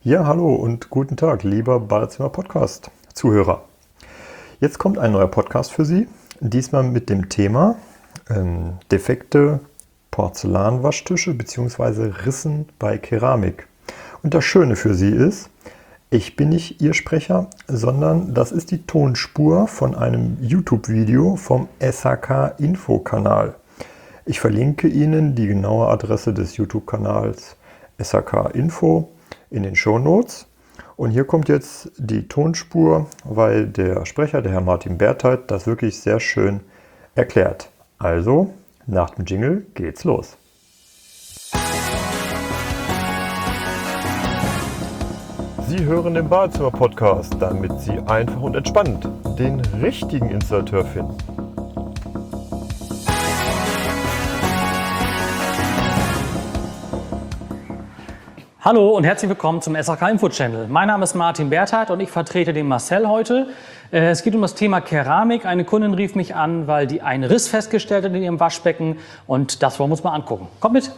Ja, hallo und guten Tag, lieber Badezimmer-Podcast-Zuhörer. Jetzt kommt ein neuer Podcast für Sie, diesmal mit dem Thema defekte Porzellanwaschtische bzw. Rissen bei Keramik. Und das Schöne für Sie ist, ich bin nicht Ihr Sprecher, sondern das ist die Tonspur von einem YouTube-Video vom SHK-Info-Kanal. Ich verlinke Ihnen die genaue Adresse des YouTube-Kanals SHK-Info in den Shownotes. Und hier kommt jetzt die Tonspur, weil der Sprecher, der Herr Martin Bertheit, das wirklich sehr schön erklärt. Also, nach dem Jingle geht's los. Sie hören den Badezimmer-Podcast, damit Sie einfach und entspannt den richtigen Installateur finden. Hallo und herzlich willkommen zum SHK Info Channel. Mein Name ist Martin Bertheit und ich vertrete den Marcel heute. Es geht um das Thema Keramik. Eine Kundin rief mich an, weil die einen Riss festgestellt hat in ihrem Waschbecken und das wollen wir uns mal angucken. Kommt mit!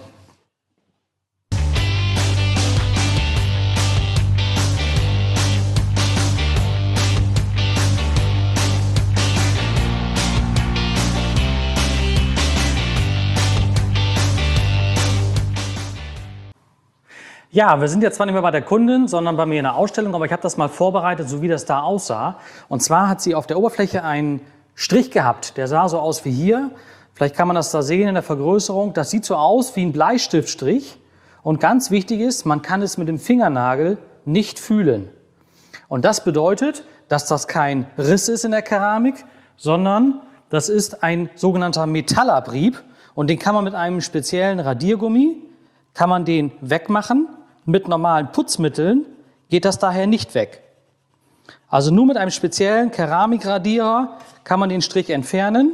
Ja, wir sind jetzt zwar nicht mehr bei der Kundin, sondern bei mir in der Ausstellung, aber ich habe das mal vorbereitet, so wie das da aussah. Und zwar hat sie auf der Oberfläche einen Strich gehabt, der sah so aus wie hier. Vielleicht kann man das da sehen in der Vergrößerung. Das sieht so aus wie ein Bleistiftstrich. Und ganz wichtig ist, man kann es mit dem Fingernagel nicht fühlen. Und das bedeutet, dass das kein Riss ist in der Keramik, sondern das ist ein sogenannter Metallabrieb. Und den kann man mit einem speziellen Radiergummi, kann man den wegmachen. Mit normalen Putzmitteln geht das daher nicht weg. Also nur mit einem speziellen Keramikradierer kann man den Strich entfernen.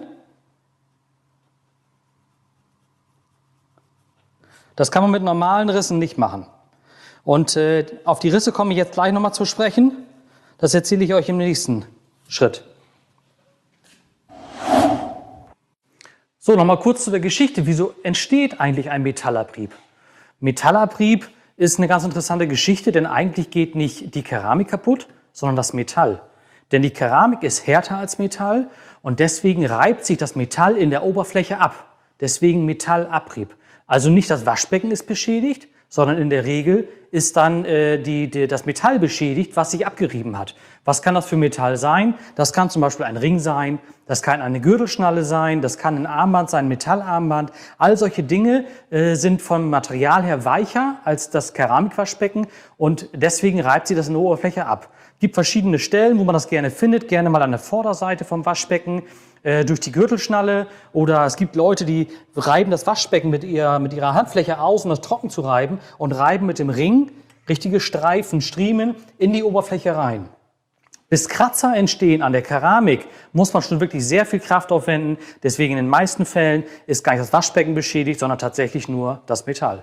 Das kann man mit normalen Rissen nicht machen. Und auf die Risse komme ich jetzt gleich nochmal zu sprechen. Das erzähle ich euch im nächsten Schritt. So, nochmal kurz zu der Geschichte. Wieso entsteht eigentlich ein Metallabrieb? Metallabrieb ist eine ganz interessante Geschichte, denn eigentlich geht nicht die Keramik kaputt, sondern das Metall. Denn die Keramik ist härter als Metall und deswegen reibt sich das Metall in der Oberfläche ab. Deswegen Metallabrieb. Also nicht das Waschbecken ist beschädigt, sondern in der Regel ist dann das Metall beschädigt, was sich abgerieben hat. Was kann das für Metall sein? Das kann zum Beispiel ein Ring sein, das kann eine Gürtelschnalle sein, das kann ein Armband sein, ein Metallarmband. All solche Dinge sind vom Material her weicher als das Keramikwaschbecken und deswegen reibt sie das in der Oberfläche ab. Es gibt verschiedene Stellen, wo man das gerne findet, gerne mal an der Vorderseite vom Waschbecken, durch die Gürtelschnalle, oder es gibt Leute, die reiben das Waschbecken mit ihrer Handfläche aus, um das trocken zu reiben, und reiben mit dem Ring richtige Streifen, Striemen in die Oberfläche rein. Bis Kratzer entstehen an der Keramik, muss man schon wirklich sehr viel Kraft aufwenden. Deswegen in den meisten Fällen ist gar nicht das Waschbecken beschädigt, sondern tatsächlich nur das Metall.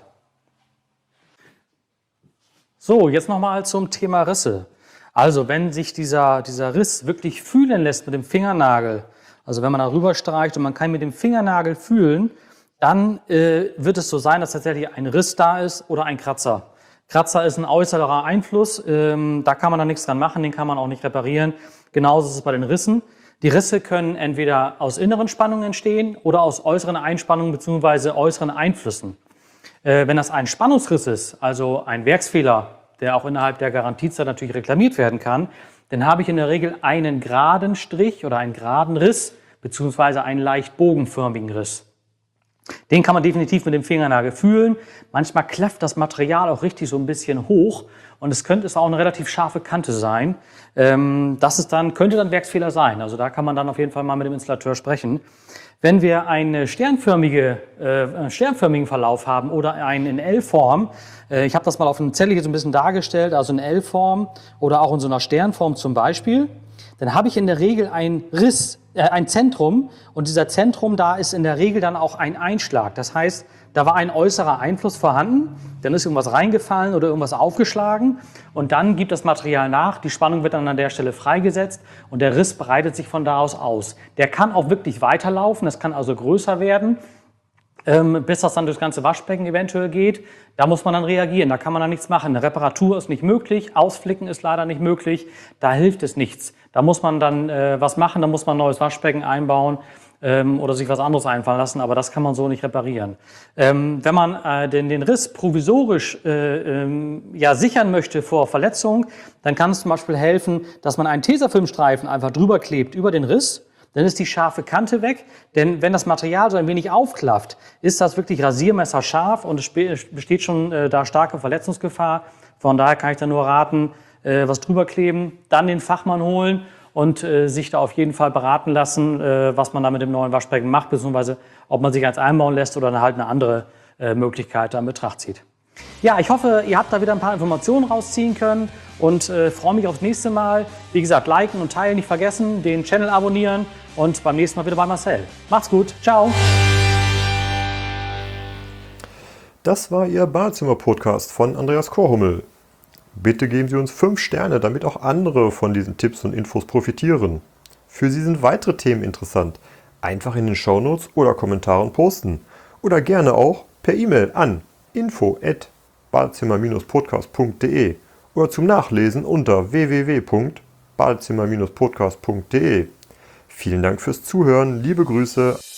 So, jetzt nochmal zum Thema Risse. Also wenn sich dieser Riss wirklich fühlen lässt mit dem Fingernagel, also wenn man da rüber streicht und man kann mit dem Fingernagel fühlen, dann wird es so sein, dass tatsächlich ein Riss da ist oder ein Kratzer. Kratzer ist ein äußerer Einfluss, da kann man dann nichts dran machen, den kann man auch nicht reparieren. Genauso ist es bei den Rissen. Die Risse können entweder aus inneren Spannungen entstehen oder aus äußeren Einspannungen bzw. äußeren Einflüssen. Wenn das ein Spannungsriss ist, also ein Werksfehler, der auch innerhalb der Garantiezeit natürlich reklamiert werden kann, dann habe ich in der Regel einen geraden Strich oder einen geraden Riss bzw. einen leicht bogenförmigen Riss. Den kann man definitiv mit dem Fingernagel fühlen. Manchmal klafft das Material auch richtig so ein bisschen hoch und es könnte auch eine relativ scharfe Kante sein. Das könnte dann Werksfehler sein. Also da kann man dann auf jeden Fall mal mit dem Installateur sprechen. Wenn wir einen sternförmigen Verlauf haben oder einen in L-Form, ich habe das mal auf einem Zettel hier so ein bisschen dargestellt, also in L-Form oder auch in so einer Sternform zum Beispiel, dann habe ich in der Regel ein Zentrum, und dieser Zentrum, da ist in der Regel dann auch ein Einschlag. Das heißt, da war ein äußerer Einfluss vorhanden, dann ist irgendwas reingefallen oder irgendwas aufgeschlagen und dann gibt das Material nach, die Spannung wird dann an der Stelle freigesetzt und der Riss breitet sich von da aus. Der kann auch wirklich weiterlaufen, das kann also größer werden bis das dann durchs ganze Waschbecken eventuell geht. Da muss man dann reagieren, da kann man dann nichts machen. Eine Reparatur ist nicht möglich, Ausflicken ist leider nicht möglich, da hilft es nichts. Da muss man dann was machen, da muss man ein neues Waschbecken einbauen oder sich was anderes einfallen lassen, aber das kann man so nicht reparieren. Wenn man den Riss provisorisch sichern möchte vor Verletzung, dann kann es zum Beispiel helfen, dass man einen Tesafilmstreifen einfach drüber klebt über den Riss. Dann ist die scharfe Kante weg, denn wenn das Material so ein wenig aufklafft, ist das wirklich rasiermesserscharf und es besteht schon da starke Verletzungsgefahr. Von daher kann ich da nur raten, was drüber kleben, dann den Fachmann holen und sich da auf jeden Fall beraten lassen, was man da mit dem neuen Waschbecken macht, beziehungsweise ob man sich eins einbauen lässt oder halt eine andere Möglichkeit da in Betracht zieht. Ja, ich hoffe, ihr habt da wieder ein paar Informationen rausziehen können und freue mich aufs nächste Mal. Wie gesagt, liken und teilen nicht vergessen, den Channel abonnieren und beim nächsten Mal wieder bei Marcel. Macht's gut, ciao! Das war Ihr Badezimmer-Podcast von Andreas Korhummel. Bitte geben Sie uns 5 Sterne, damit auch andere von diesen Tipps und Infos profitieren. Für Sie sind weitere Themen interessant. Einfach in den Shownotes oder Kommentaren posten. Oder gerne auch per E-Mail an info@badezimmer-podcast.de oder zum Nachlesen unter www.badezimmer-podcast.de. Vielen Dank fürs Zuhören, liebe Grüße.